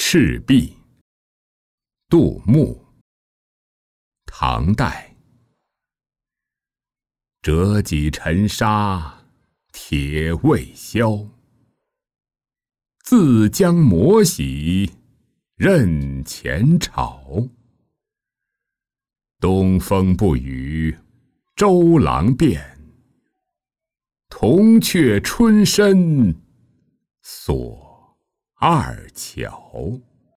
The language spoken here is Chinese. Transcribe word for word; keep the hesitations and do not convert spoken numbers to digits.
赤壁，杜牧。唐代。折戟沉沙铁未销，自将磨洗认前朝。东风不与周郎便，铜雀春深锁二乔。